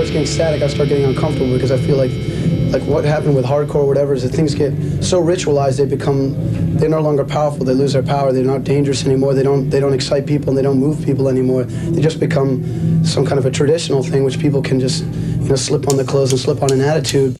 starts getting static, I start getting uncomfortable because I feel like what happened with hardcore or whatever is that things get so ritualized, they're no longer powerful, they lose their power, they're not dangerous anymore, they don't excite people and they don't move people anymore. They just become some kind of a traditional thing which people can just, slip on the clothes and slip on an attitude.